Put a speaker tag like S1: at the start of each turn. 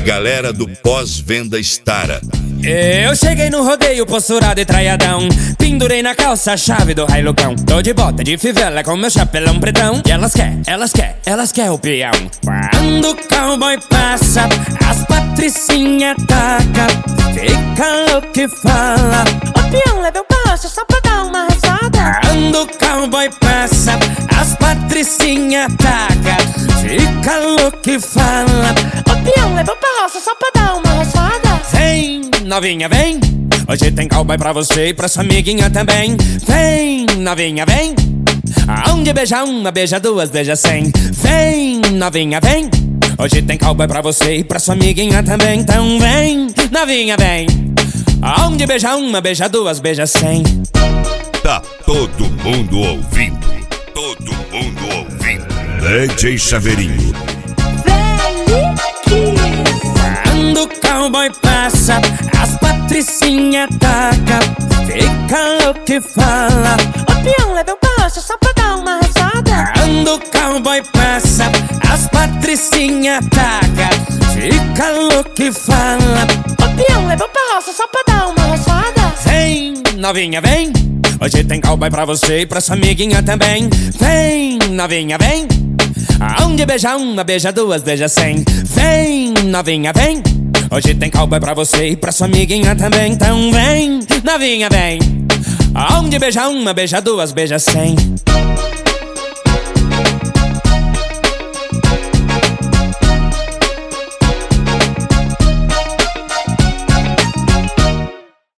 S1: galera do pós-venda Stara.
S2: Eu cheguei no rodeio posturado e traiadão, pendurei na calça a chave do Hilux. Tô de bota de fivela com meu chapelão pretão. E elas quer o peão. Quando o cowboy passa, as patricinha taca, fica louco e fala:
S3: o peão leva o passo só pra dar uma rezada.
S2: Quando o cowboy passa, as patricinha taca, fica louco e fala:
S3: o peão leva o passo só pra dar uma rezada.
S2: Vem, novinha, vem, hoje tem cowboy pra você e pra sua amiguinha também. Vem, novinha, vem, aonde beija uma, beija duas, beija 100. Vem, novinha, vem, hoje tem cowboy pra você e pra sua amiguinha também. Então vem, novinha, vem, aonde beija uma, beija duas, beija 100.
S1: Tá todo mundo ouvindo, todo mundo ouvindo. DJ Chaveirinho.
S2: Quando o cowboy passa, as patricinha taca, fica louco e fala:
S3: o peão leva o passo só pra dar uma rezada.
S2: Quando o cowboy passa, as patricinha taca, fica louco e fala:
S3: o peão leva o passo só pra dar uma rezada.
S2: Vem, novinha, vem, hoje tem cowboy pra você e pra sua amiguinha também. Vem, novinha, vem, aonde beija uma, beija duas, beija 100. Vem, novinha, vem, hoje tem cowboy pra você e pra sua amiguinha também. Então vem, novinha, vem, aonde beija uma, beija duas, beija 100.